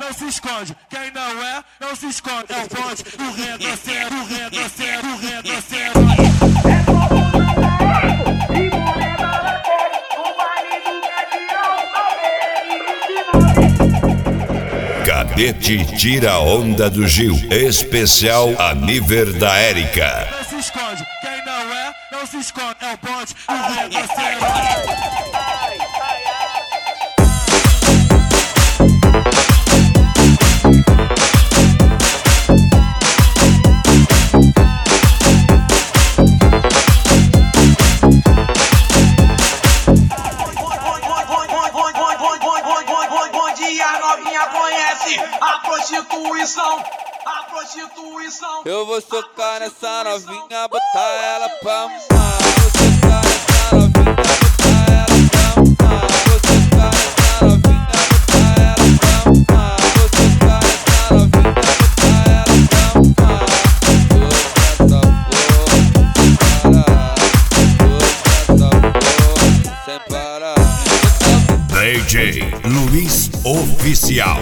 não se esconde. Quem não se esconde. É o bonde do retrocesso, do retrocesso, do retrocesso. Cadete tira a onda do Gil, especial a nível da Érica. Não se esconde, quem não se esconde, é o bonde do retrocesso. A prostituição. Eu vou socar nessa novinha, botar ela pra mamar. Vou socar nessa novinha, botar ela pra mamar. Vou socar nessa novinha, botar ela pra mamar. Vou socar nessa novinha, botar ela pra mamar. Tô sem parar. DJ Luiz Oficial.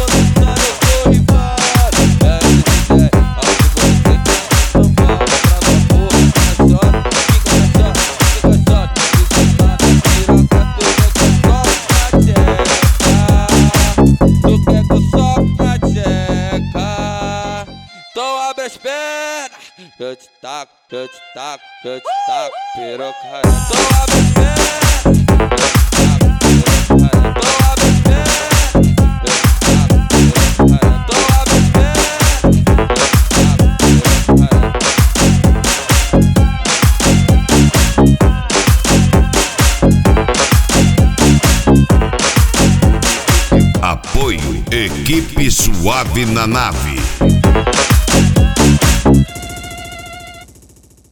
Eu te taco, piroca. Tô abre as pernas. Tô abre as pernas. Tô abre as pernas. Apoio Equipe Suave na Nave.